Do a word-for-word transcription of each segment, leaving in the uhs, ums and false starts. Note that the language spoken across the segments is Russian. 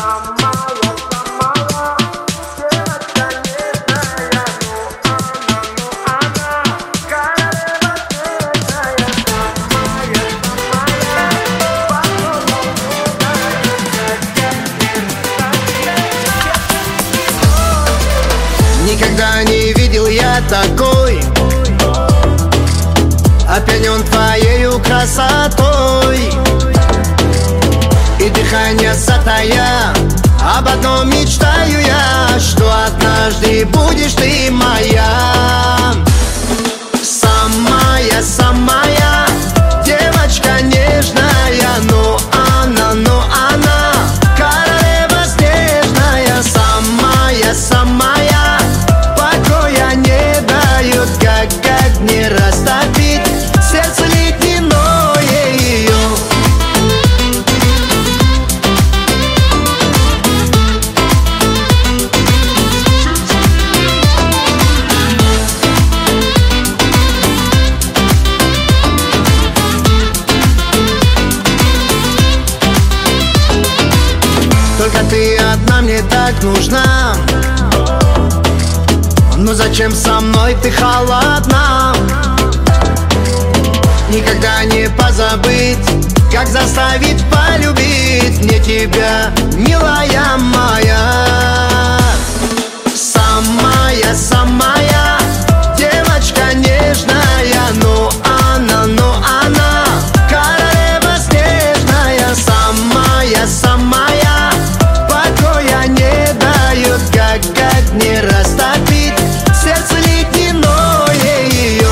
Никогда не видел я такой, опьянен твоею красотой. И дыхание затая, об одном мечтаю я, что однажды будешь ты моя. Самая, самая девочка нежная, но она, но она королева снежная. Самая, самая покоя не дает, как, как не растопить сердце ледяное ее. Только ты одна мне так нужна. Но зачем со мной ты холодна? Никогда не позабыть, как заставить полюбить мне тебя, милая моя. Самая, самая девочка нежная, но она, но она королева снежная. Самая, самая покоя не дает, как, как не растопить сердце ледяное ее.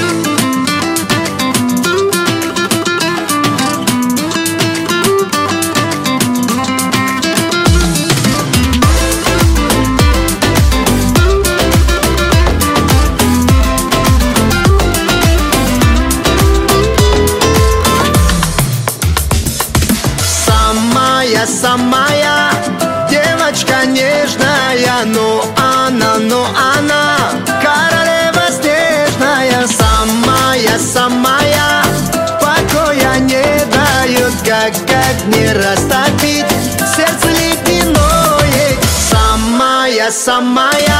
Самая, самая девочка нежная, но она, но она королева снежная. Самая, самая покоя не дает, как, как не растопить сердце ледяное. Самая, самая